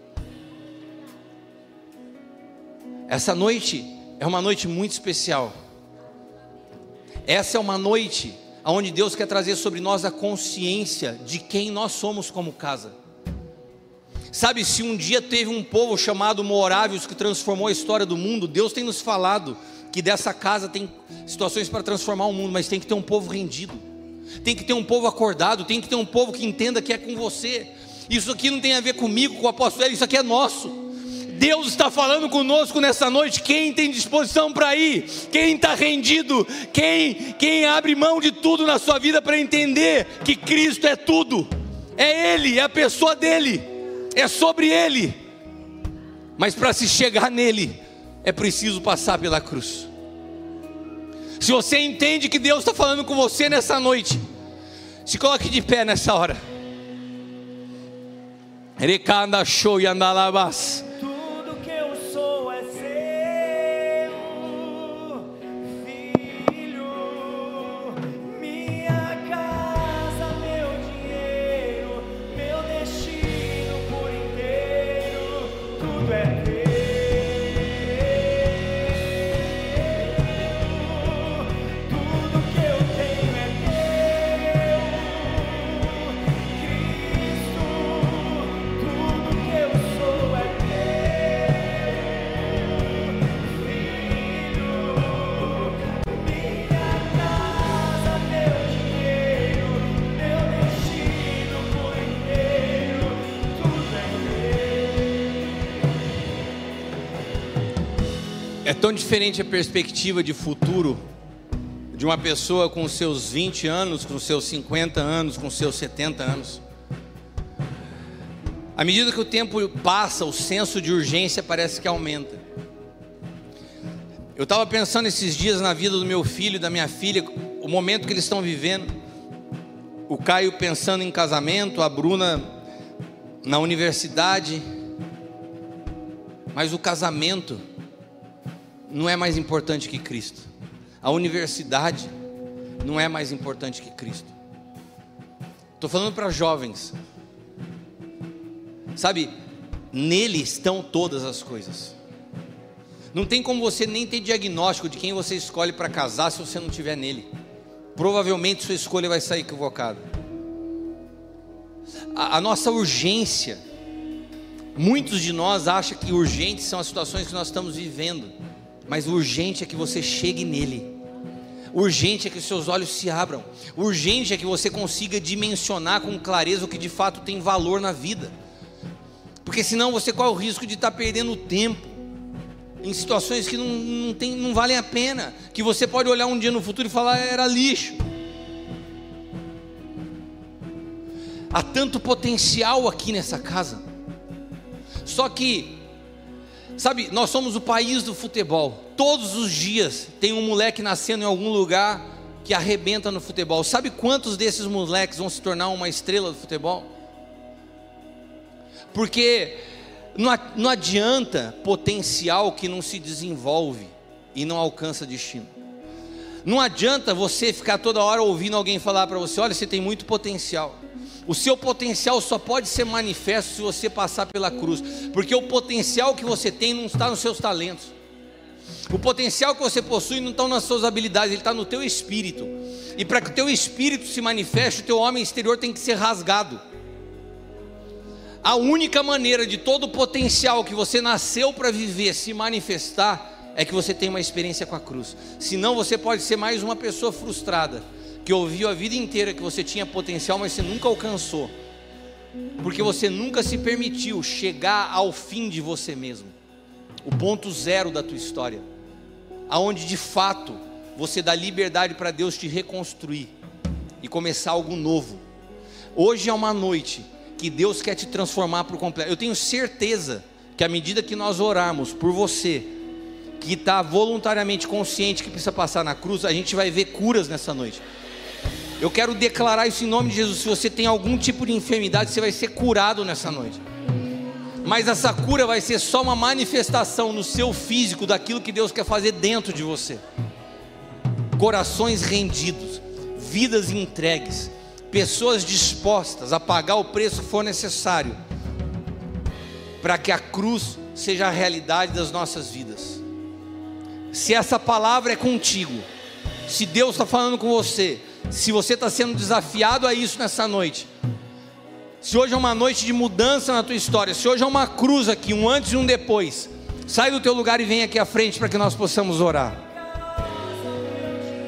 Essa noite é uma noite muito especial. Essa é uma noite onde Deus quer trazer sobre nós a consciência de quem nós somos como casa. Sabe, se um dia teve um povo chamado Morávios que transformou a história do mundo, Deus tem nos falado que dessa casa tem situações para transformar o mundo, mas tem que ter um povo rendido, tem que ter um povo acordado, tem que ter um povo que entenda que é com você. Isso aqui não tem a ver comigo, com o apóstolo Hélio, isso aqui é nosso. Deus está falando conosco nessa noite. Quem tem disposição para ir, quem está rendido, quem abre mão de tudo na sua vida para entender que Cristo é tudo, é Ele, é a pessoa dEle, é sobre Ele. Mas para se chegar nele é preciso passar pela cruz. Se você entende que Deus está falando com você nessa noite, se coloque de pé nessa hora. Recanda show e andalabas. Tudo que eu tenho é Tão diferente a perspectiva de futuro de uma pessoa com seus 20 anos, com seus 50 anos, com seus 70 anos. À medida que o tempo passa, o senso de urgência parece que aumenta. Eu estava pensando esses dias na vida do meu filho e da minha filha, o momento que eles estão vivendo. O Caio pensando em casamento, a Bruna na universidade. Mas o casamento não é mais importante que Cristo. A universidade não é mais importante que Cristo. Estou falando para jovens. Sabe, nele estão todas as coisas. Não tem como você nem ter diagnóstico de quem você escolhe para casar se você não tiver nele. Provavelmente sua escolha vai sair equivocada. A nossa urgência, muitos de nós acham que urgentes são as situações que nós estamos vivendo. Mas o urgente é que você chegue nele. O urgente é que os seus olhos se abram. O urgente é que você consiga dimensionar com clareza o que de fato tem valor na vida. Porque senão você corre o risco de estar perdendo tempo em situações que não valem a pena, que você pode olhar um dia no futuro e falar, era lixo. Há tanto potencial aqui nessa casa. Só que, sabe, nós somos o país do futebol. Todos os dias tem um moleque nascendo em algum lugar que arrebenta no futebol. Sabe quantos desses moleques vão se tornar uma estrela do futebol? Porque não adianta potencial que não se desenvolve e não alcança destino. Não adianta você ficar toda hora ouvindo alguém falar para você, olha, você tem muito potencial. O seu potencial só pode ser manifesto se você passar pela cruz. Porque o potencial que você tem não está nos seus talentos. O potencial que você possui não está nas suas habilidades, ele está no teu espírito. E para que o teu espírito se manifeste, o teu homem exterior tem que ser rasgado. A única maneira de todo o potencial que você nasceu para viver se manifestar é que você tenha uma experiência com a cruz. Senão você pode ser mais uma pessoa frustrada, que ouviu a vida inteira que você tinha potencial, mas você nunca alcançou, porque você nunca se permitiu chegar ao fim de você mesmo, o ponto zero da tua história, aonde de fato você dá liberdade para Deus te reconstruir e começar algo novo. Hoje é uma noite que Deus quer te transformar por completo. Eu tenho certeza que à medida que nós orarmos por você, que está voluntariamente consciente que precisa passar na cruz, a gente vai ver curas nessa noite. Eu quero declarar isso em nome de Jesus. Se você tem algum tipo de enfermidade, você vai ser curado nessa noite. Mas essa cura vai ser só uma manifestação no seu físico daquilo que Deus quer fazer dentro de você. Corações rendidos, vidas entregues, pessoas dispostas a pagar o preço que for necessário para que a cruz seja a realidade das nossas vidas. Se essa palavra é contigo, se Deus está falando com você, se você está sendo desafiado a isso nessa noite, se hoje é uma noite de mudança na tua história, se hoje é uma cruz aqui, um antes e um depois, sai do teu lugar e vem aqui à frente para que nós possamos orar.